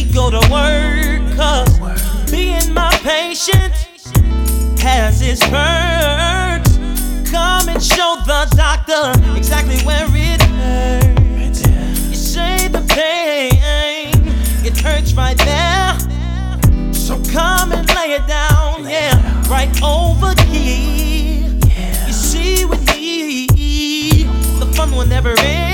go to work, 'cause being my patient has its perks. Come and show the doctor exactly where it hurts. You say the pain, it hurts right there. So come and lay it down, yeah, right over here. You see with me, the fun will never end.